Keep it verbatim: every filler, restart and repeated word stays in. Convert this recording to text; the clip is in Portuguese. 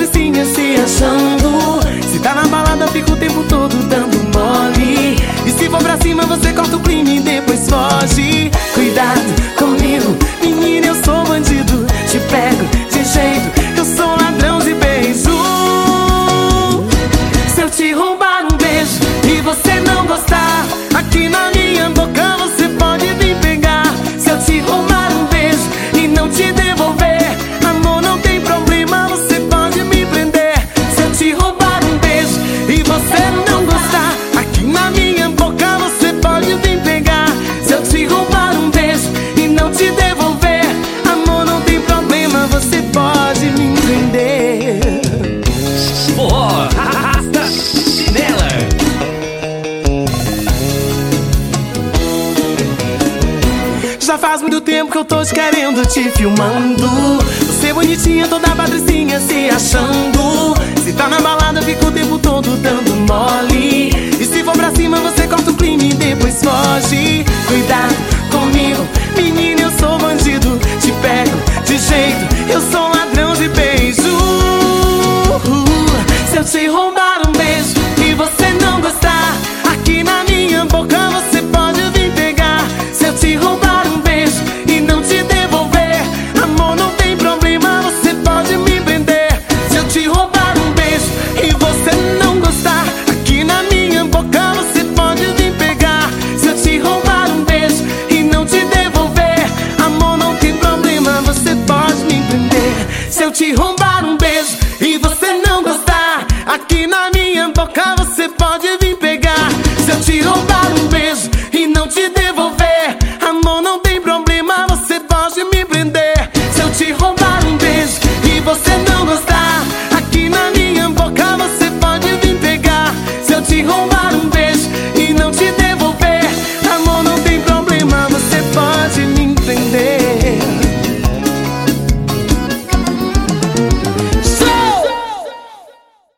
patricinha se achando. Se tá na balada fica o tempo todo dando mole. E se for pra cima você corta o clima e depois foge. Cuidado comigo, menina, eu sou bandido. Te pego de jeito, eu sou ladrão de beijo. Se eu te roubar um beijo e você não gostar, aqui na minha boca você pode vir pegar. Se eu te roubar um beijo e não te devolver, amor, não tem problema, você pode me prender. Se eu te roubar um beijo e você não gostar, aqui na minha boca você pode vir pegar. Se eu te roubar um beijo e não te devolver, amor, não tem problema, você pode me prender. Forró, arrasta chinela. Já faz muito tempo que eu tô te querendo, te filmando. Você bonitinha, toda patricinha se achando. Se tá na balada fica o tempo todo dando mole. E se for pra cima você corta o clima e depois foge. Cuidado comigo, menina, eu sou bandido. Te pego de jeito, eu sou ladrão de beijo. Se eu te roubar um beijo e você não gostar, aqui na minha boca você pode vir pegar. Se eu te roubar um beijo e não te devolver, amor, não tem problema, você pode me prender. Se eu te roubar um beijo e você não gostar, aqui na minha boca você pode vir pegar. Se eu te roubar um beijo e não te devolver, amor, não tem problema, você pode me prender. Se eu te roubar um beijo e você não gostar, aqui na minha boca você pode vir pegar. Se eu te roubar um beijo e não te devolver, amor, não tem problema, você pode me prender. Se eu te roubar um beijo e você não gostar, aqui na minha boca você pode vir pegar. Se eu te roubar um beijo